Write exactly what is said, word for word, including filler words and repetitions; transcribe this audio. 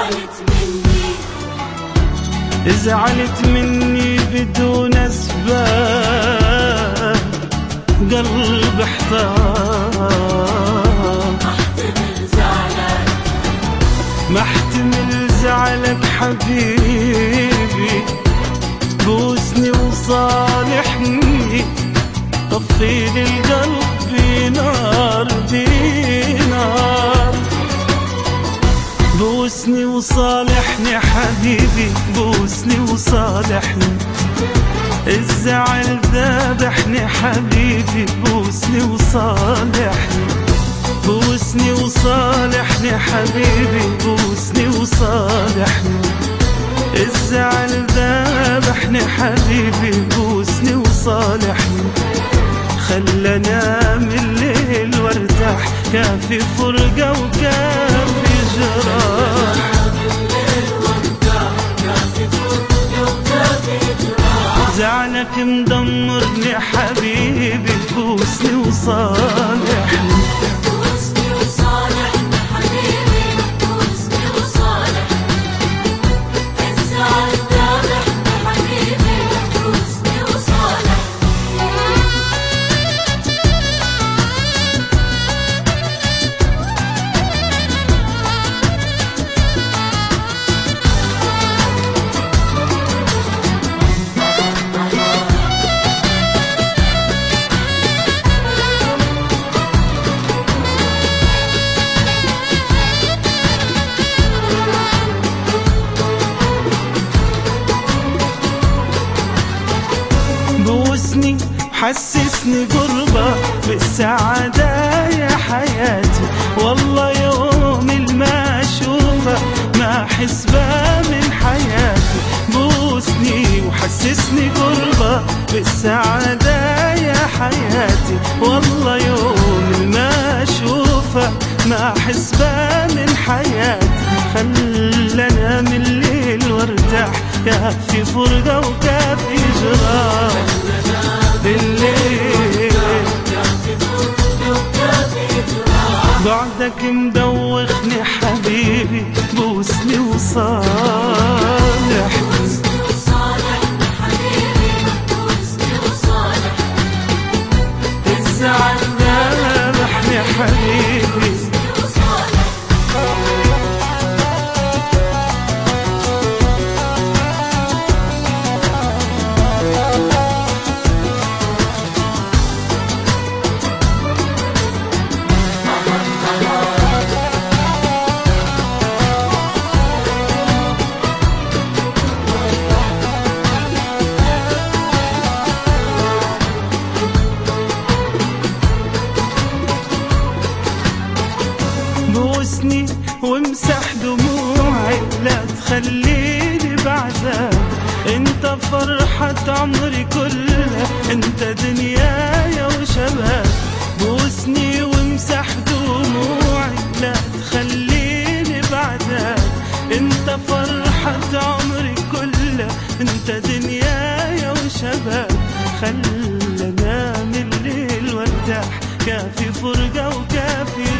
زعلت مني زعلت مني بدون أسباب، قلب احتار. محتمل زعلك محتمل زعلك حبيبي، بوسني وصالحني، طفيلي القلب بنار بنار. بوسني وصالحني حبيبي، بوسني وصالحني، الزعل ذابحني حبيبي، بوسني وصالحني. بوسني وصالحني حبيبي، بوسني وصالحني، الزعل ذابحني حبيبي، بوسني وصالحني. خلاني انام الليل وارتاح، كافي فرقة وكافي جراح. زعلك مدمرني حبيبي، بوسني وصالحني. بوسني وصالحني حبيبي، بوسني وصالحني، الزعل ذابحني حبيبي، بوسني وصالحني. بوسني حسسني قربة بالسعادة يا حياتي، والله يوم ما اشوفه ما احس بها من حياتي. بوسني وحسسني قربة بالسعادة يا حياتي، والله يوم ما اشوفه ما احس بها من حياتي. خلنا من الليل وارتاح، كافي فرقة وكافي جراح. بالليل بعدك مدوخني حبيبي، بوسني وصالحني. بوسني وصالحني حبيبي، بوسني وصالحني، الزعل ذابحني حبيبي. بوسني وامسح دموعي، لا تخليني بعذاب. انت فرحة عمري كلها، انت دنياي وشباب. بوسني وامسح دموعي، لا تخليني بعذاب. انت فرحة عمري كلها، انت دنياي وشباب. خلنا انام الليل وارتاح، كافي فرقة وكافي